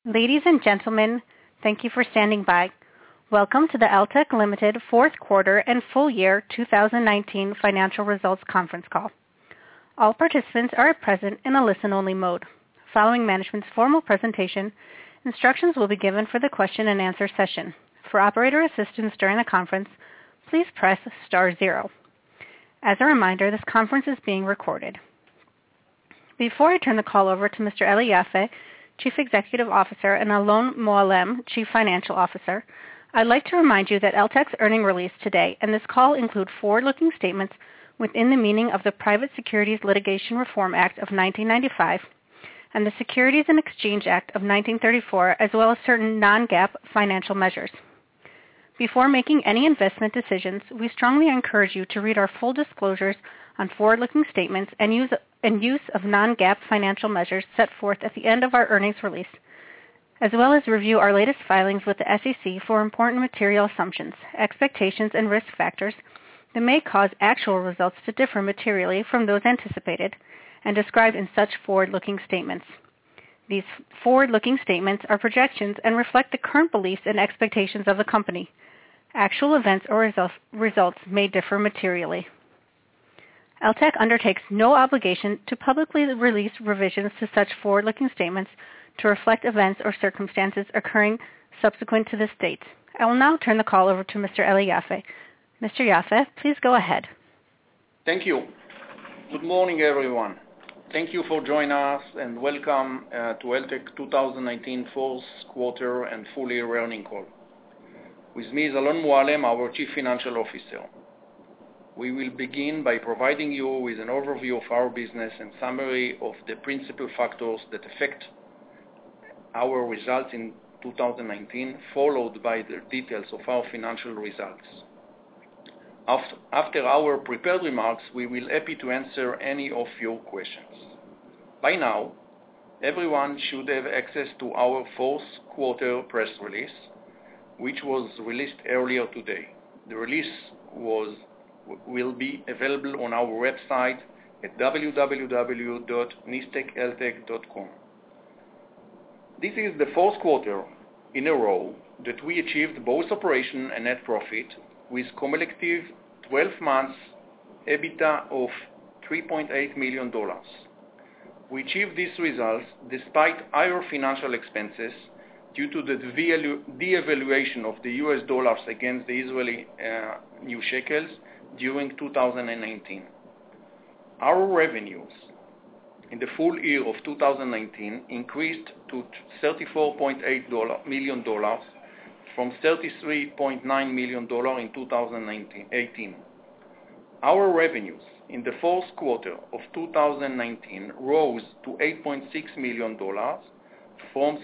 Ladies and gentlemen, thank you for standing by. Welcome to the Eltek Limited Fourth Quarter and Full Year 2019 Financial Results Conference Call. All participants are present in a listen-only mode. Following management's formal presentation, instructions will be given for the question and answer session. For operator assistance during the conference, please press star 0. As a reminder, this conference is being recorded. Before I turn the call over to Mr. Eli Yaffe, Chief Executive Officer, and Alon Moalem, Chief Financial Officer, I'd like to remind you that Eltek's earnings release today and this call include forward-looking statements within the meaning of the Private Securities Litigation Reform Act of 1995 and the Securities and Exchange Act of 1934, as well as certain non-GAAP financial measures. Before making any investment decisions, we strongly encourage you to read our full disclosures on forward-looking statements and use of non-GAAP financial measures set forth at the end of our earnings release, as well as review our latest filings with the SEC for important material assumptions, expectations, and risk factors that may cause actual results to differ materially from those anticipated and described in such forward-looking statements. These forward-looking statements are projections and reflect the current beliefs and expectations of the company. Actual events or results may differ materially. Eltek undertakes no obligation to publicly release revisions to such forward-looking statements to reflect events or circumstances occurring subsequent to this date. I will now turn the call over to Mr. Eli Yaffe. Mr. Yaffe, please go ahead. Thank you. Good morning, everyone. Thank you for joining us and welcome to Eltek 2019 fourth quarter and full year earnings call. With me is Alon Moalem, our Chief Financial Officer. We will begin by providing you with an overview of our business and summary of the principal factors that affect our results in 2019, followed by the details of our financial results. After our prepared remarks, we will be happy to answer any of your questions. By now, everyone should have access to our fourth quarter press release, which was released earlier today. The release will be available on our website at www.nisteceltek.com. This is the fourth quarter in a row that we achieved both operation and net profit with cumulative 12 months EBITDA of $3.8 million. We achieved these results despite higher financial expenses due to the devaluation of the US dollars against the Israeli new shekels during 2019. Our revenues in the full year of 2019 increased to $34.8 million from $33.9 million in 2018. Our revenues in the fourth quarter of 2019 rose to $8.6 million from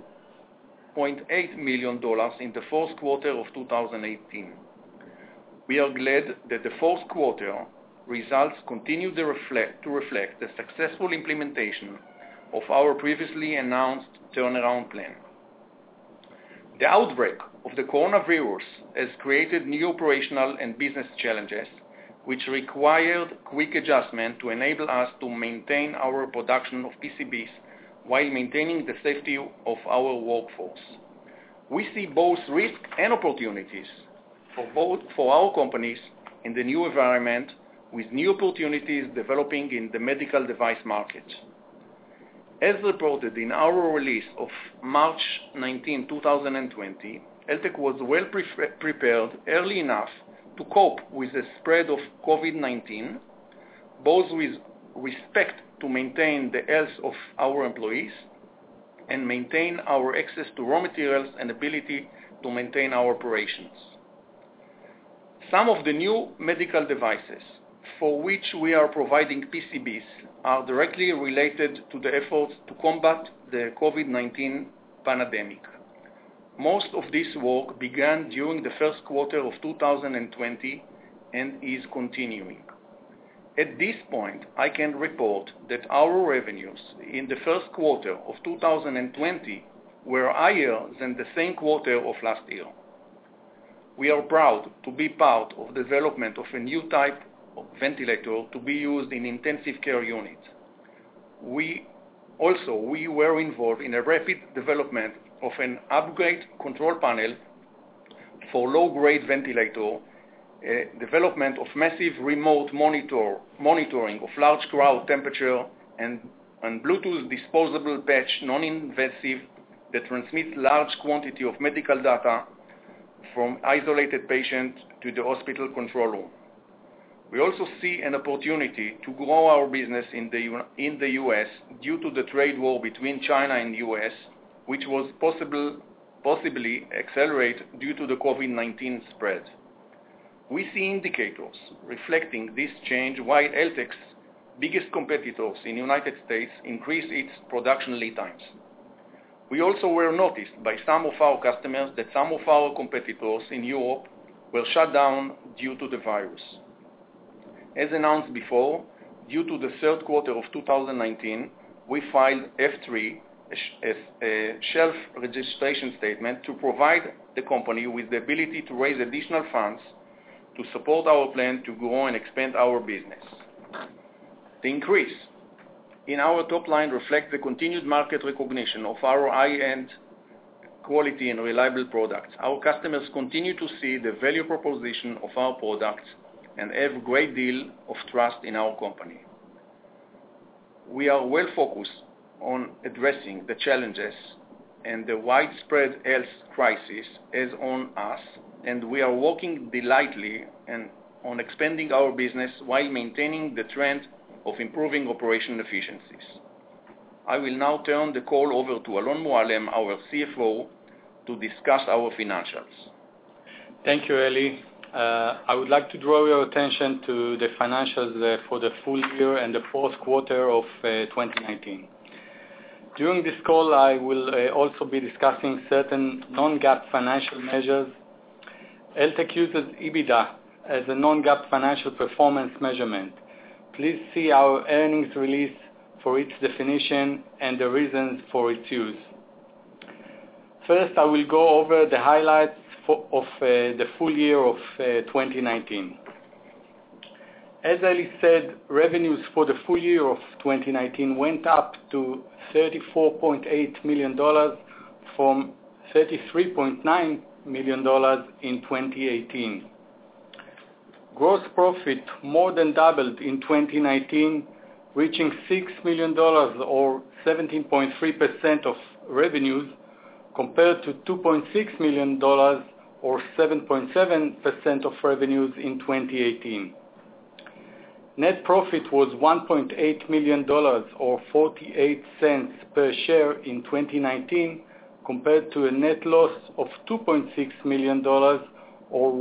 $7.8 million in the fourth quarter of 2018. We are glad that the fourth quarter results continue to reflect the successful implementation of our previously announced turnaround plan. The outbreak of the coronavirus has created new operational and business challenges, which required quick adjustment to enable us to maintain our production of PCBs while maintaining the safety of our workforce. We see both risk and opportunities for our companies in the new environment, with new opportunities developing in the medical device market. As reported in our release of March 19, 2020, Eltek was well prepared early enough to cope with the spread of COVID-19, both with respect to maintain the health of our employees and maintain our access to raw materials and ability to maintain our operations. Some of the new medical devices for which we are providing PCBs are directly related to the efforts to combat the COVID-19 pandemic. Most of this work began during the first quarter of 2020 and is continuing. At this point, I can report that our revenues in the first quarter of 2020 were higher than the same quarter of last year. We are proud to be part of the development of a new type of ventilator to be used in intensive care units. We Also, we were involved in a rapid development of an upgrade control panel for low-grade ventilator, development of massive remote monitoring of large crowd temperature, and Bluetooth disposable patch, non-invasive, that transmits large quantity of medical data from isolated patient to the hospital control room. We also see an opportunity to grow our business in the U.S. due to the trade war between China and U.S., which was possibly accelerate due to the COVID-19 spread. We see indicators reflecting this change while Eltek's biggest competitors in the United States increase its production lead times. We also were noticed by some of our customers that some of our competitors in Europe were shut down due to the virus. As announced before, due to the third quarter of 2019, we filed F3, a shelf registration statement, to provide the company with the ability to raise additional funds to support our plan to grow and expand our business. The increase in our top line reflects the continued market recognition of our high-end quality and reliable products. Our customers continue to see the value proposition of our products and have a great deal of trust in our company. We are well focused on addressing the challenges and the widespread health crisis is on us, and we are working diligently on expanding our business while maintaining the trend of improving operational efficiencies. I will now turn the call over to Alon Mualem, our CFO, to discuss our financials. Thank you, Eli. I would like to draw your attention to the financials for the full year and the fourth quarter of 2019. During this call, I will also be discussing certain non-GAAP financial measures. Eltek uses EBITDA as a non-GAAP financial performance measurement. Please see our earnings release for its definition and the reasons for its use. First, I will go over the highlights of the full year of 2019. As Eli said, revenues for the full year of 2019 went up to $34.8 million from $33.9 million in 2018. Gross profit more than doubled in 2019, reaching $6 million or 17.3% of revenues, compared to $2.6 million or 7.7% of revenues in 2018. Net profit was $1.8 million or 48 cents per share in 2019, compared to a net loss of $2.6 million or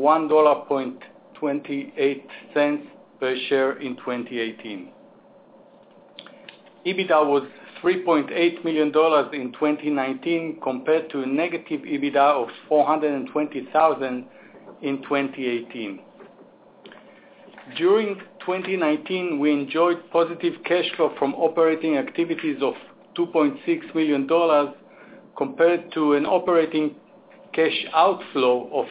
$1.28 per share in 2018. EBITDA was $3.8 million in 2019 compared to a negative EBITDA of $420,000 in 2018. During 2019, we enjoyed positive cash flow from operating activities of $2.6 million compared to an operating cash outflow of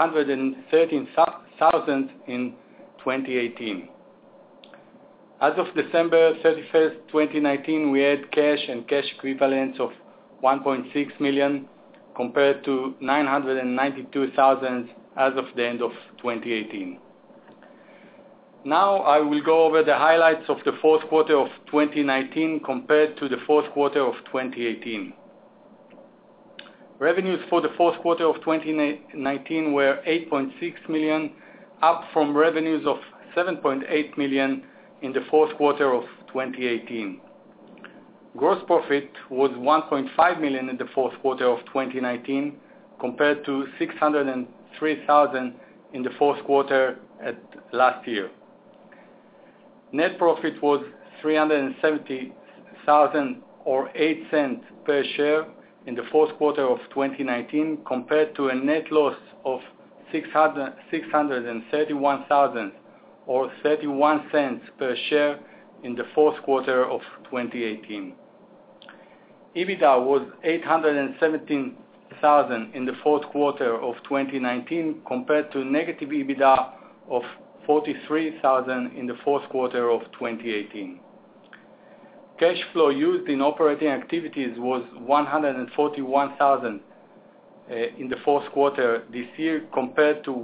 $813,000 in 2018. As of December 31st, 2019, we had cash and cash equivalents of $1.6 million compared to $992,000 as of the end of 2018. Now I will go over the highlights of the fourth quarter of 2019 compared to the fourth quarter of 2018. Revenues for the fourth quarter of 2019 were $8.6 million, up from revenues of $7.8 million in the fourth quarter of 2018. Gross profit was $1.5 million in the fourth quarter of 2019 compared to $603,000 in the fourth quarter at last year. Net profit was $370,000 or 8 cents per share in the fourth quarter of 2019 compared to a net loss of $631,000 or 31 cents per share in the fourth quarter of 2018. EBITDA was $817,000 in the fourth quarter of 2019 compared to negative EBITDA of $43,000 in the fourth quarter of 2018. cash flow used in operating activities was $141,000 in the fourth quarter this year, compared to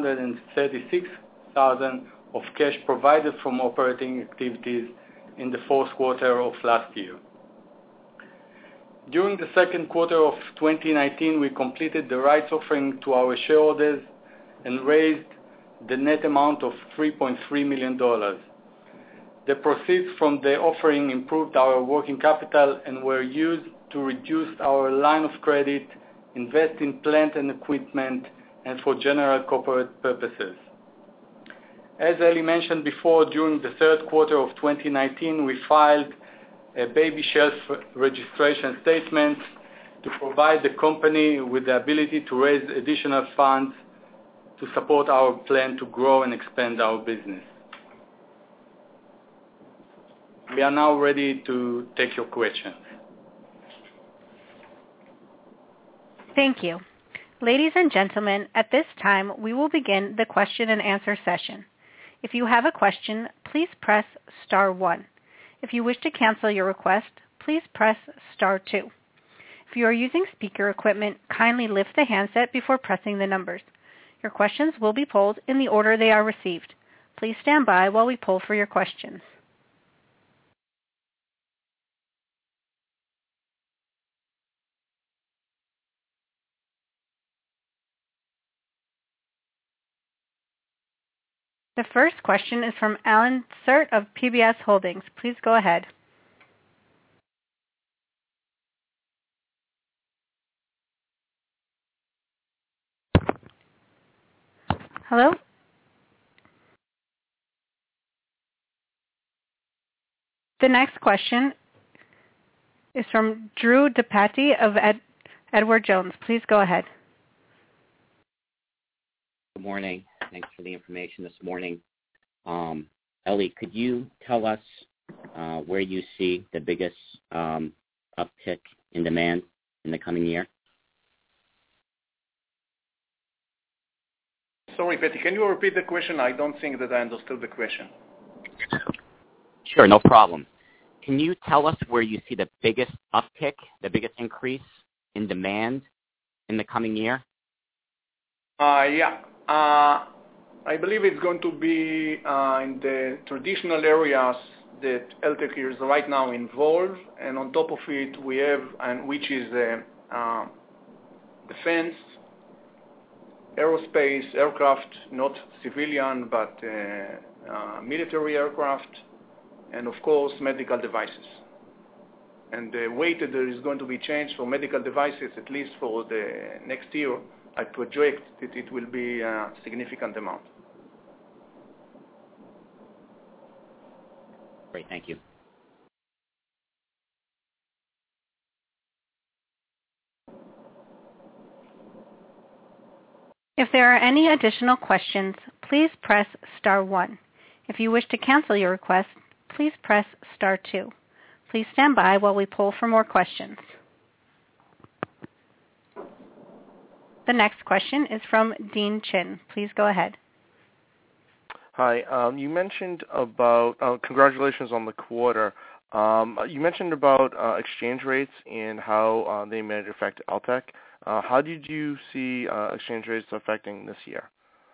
$136,000 of cash provided from operating activities in the fourth quarter of last year. During the second quarter of 2019, we completed the rights offering to our shareholders and raised the net amount of $3.3 million. The proceeds from the offering improved our working capital and were used to reduce our line of credit, invest in plant and equipment, and for general corporate purposes. As Eli mentioned before, during the third quarter of 2019, we filed a baby shelf registration statement to provide the company with the ability to raise additional funds to support our plan to grow and expand our business. We are now ready to take your questions. Thank you. Ladies and gentlemen, at this time, we will begin the question and answer session. If you have a question, please press star 1. If you wish to cancel your request, please press star 2. If you are using speaker equipment, kindly lift the handset before pressing the numbers. Your questions will be polled in the order they are received. Please stand by while we poll for your questions. The first question is from Alan Sert of PBS Holdings. Please go ahead. Hello? The next question is from Drew DePatie of Edward Jones. Please go ahead. Good morning. Thanks for the information this morning. Eli, could you tell us where you see the biggest uptick in demand in the coming year? Sorry, Patty, can you repeat the question? I don't think that I understood the question. Sure, no problem. Can you tell us where you see the biggest uptick, the biggest increase in demand in the coming year? Yeah. I believe it's going to be in the traditional areas that Eltek is right now involved, and on top of it we have, and which is defense, aerospace, aircraft, not civilian, but military aircraft, and of course medical devices. And the way that there is going to be change for medical devices, at least for the next year, I project that it will be a significant amount. Great, thank you. If there are any additional questions, please press star 1. If you wish to cancel your request, please press star 2. Please stand by while we poll for more questions. The next question is from Dean Chin. Please go ahead. Hi. You mentioned about, congratulations on the quarter. You mentioned about exchange rates and how they may affect Eltek. How did you see exchange rates affecting this year?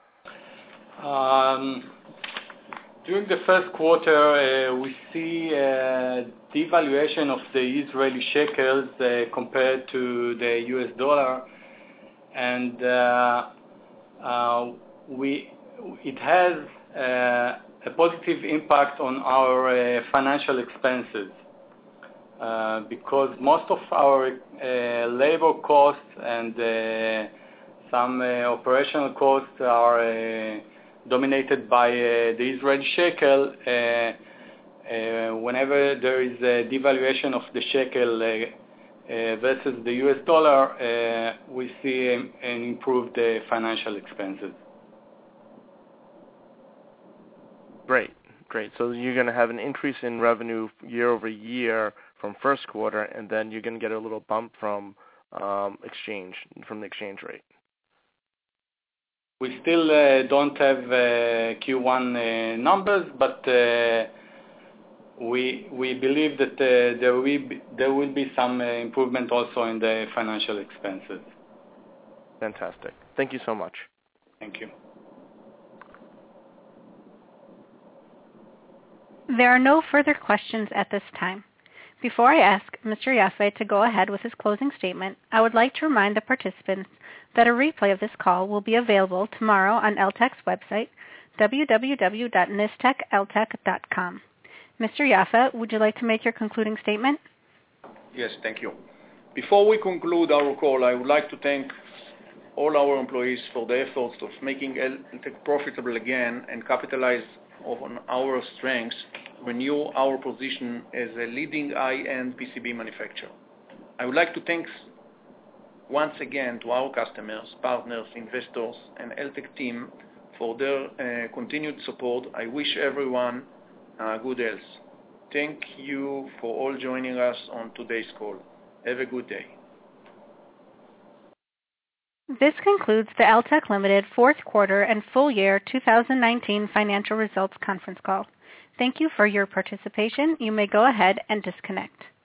During the first quarter, we see devaluation of the Israeli shekels compared to the US dollar, and it has a positive impact on our financial expenses because most of our labor costs and some operational costs are dominated by the Israeli shekel. Whenever there is a devaluation of the shekel versus the US dollar, we see an improved financial expenses. Great. So you're going to have an increase in revenue year over year from first quarter, and then you're going to get a little bump from the exchange rate. We still don't have Q1 numbers, but we believe that there will be some improvement also in the financial expenses. Fantastic. Thank you so much. Thank you. There are no further questions at this time. Before I ask Mr. Yaffe to go ahead with his closing statement, I would like to remind the participants that a replay of this call will be available tomorrow on Eltek's website, www.nistecheltek.com. Mr. Yaffe, would you like to make your concluding statement? Yes, thank you. Before we conclude our call, I would like to thank all our employees for the efforts of making Eltek profitable again and capitalize on our strengths, renew our position as a leading high-end PCB manufacturer. I would like to thank once again to our customers, partners, investors, and Eltek team for their continued support. I wish everyone good health. Thank you for all joining us on today's call. Have a good day. This concludes the Eltek Limited fourth quarter and full year 2019 financial results conference call. Thank you for your participation. You may go ahead and disconnect.